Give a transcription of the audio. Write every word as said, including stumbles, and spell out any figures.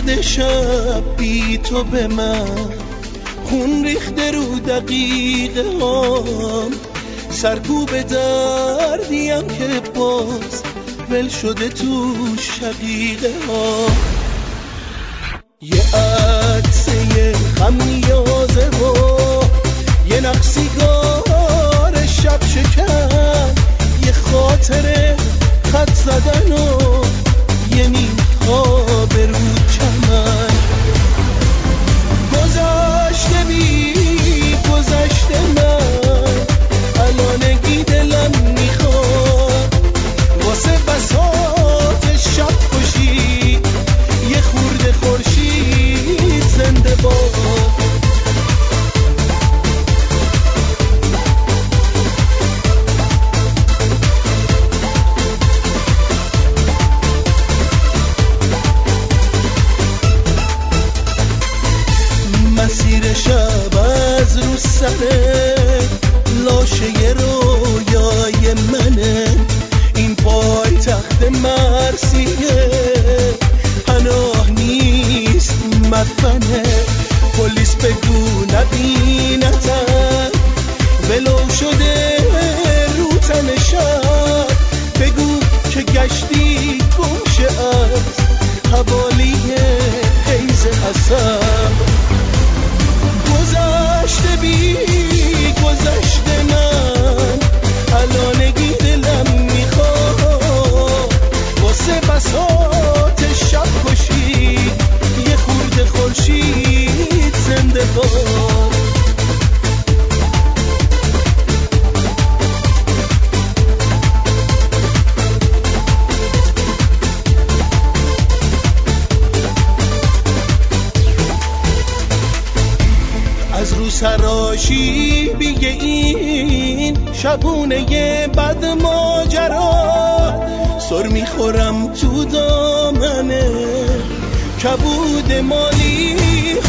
کرده شب بی تو به من، خون ریخته رو دقیقه هام، سرکوب دردیم که باز ول شده تو شقیقه ها. یه عکسه خمیازه و یه نقصیگار شب شکن، یه خاطره خط زدن و یه نیم خواب رو چمن. گذشته بی گذشته من الانگی دلم میخواد، واسه بساط شب خوشی یه خورده خورشید زنده باد. مسیر شب از رو سره لاشه رویای منه، این پای تخت مرسیه پناه نیست مدفنه. پلیس بگو نبینتن ولو شده رو تن شب، بگو که گشتی گمشه از حوالی حیز حسب. گذشته بی گذشته من الانگی دلم میخواد، واسه بساط شب کشی یه خورده خورشید زنده باد. از رو سراشی بیگه این شبونه بد ماجرا، سر میخورم تو دامنه کبود مالی